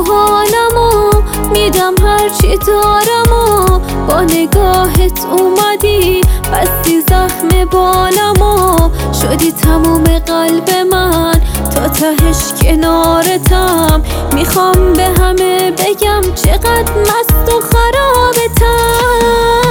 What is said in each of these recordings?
و حالمو میدم هرچی دارم و با نگاهت اومدی بستی زخم بالمو شدی تموم قلب من تا تهش کنارتم میخوام به همه بگم چقدر مست و خرابتم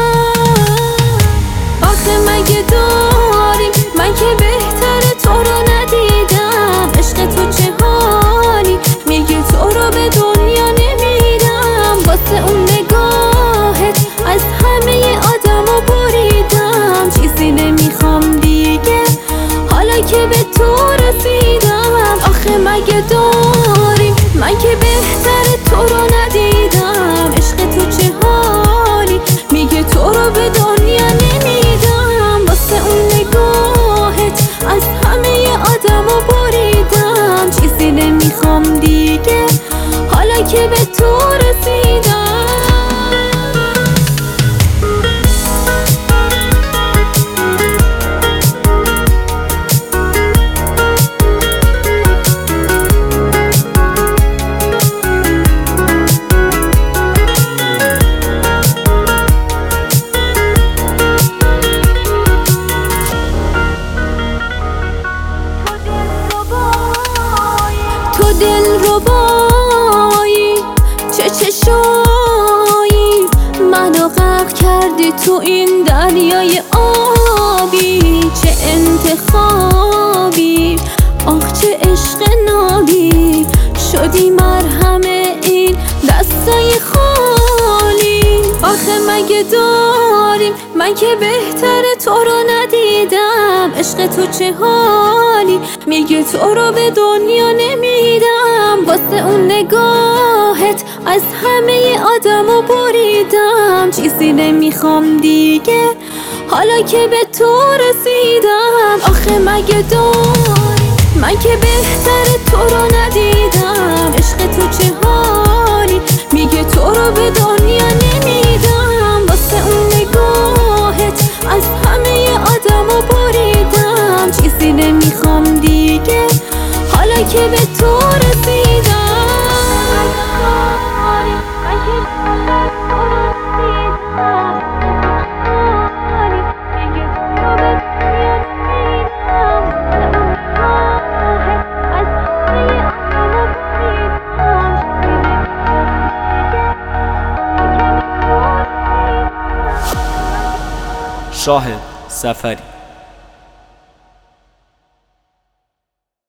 آخه مگه داریم من که بهتره تو رو ندیدم عشق تو چه حالی میگه تو رو به دنیا نمیدم واسه اون نگاهت از همه آدمو بریدم چیزی نمیخوام دیگه حالا که به تو رسیدم آخه مگه داریم من که بهتره تو رو ندیدم عشق تو چه حالی میگه تو رو به دنیا نمیدم واسه اون نگاهت از همه آدمو بریدم چیزی نمیخوام دیگه حالا که به تو رسیدم تو دلربایی چه چشایی منو غرق کردی تو این دریای آبی چه انتخابی آخ چه عشق نابی شدی مرهم این دستای خالی آخه مگه داریم من که بهتره تو رو ندیدم عشق تو چه حالی میگه تو رو به دنیا نمیدم واسه اون نگاهت از همه آدمو بریدم چیزی نمیخوام دیگه حالا که به تو رسیدم آخه مگه داریم من که بهتره تو رو ندیدم عشق تو چه حالی میگه تو رو به دنیا نمیدم واسه اون نگاهت از همه آدمو بریدم چیزی نمیخوام دیگه حالا که به تو رسیدم شاهد سفری.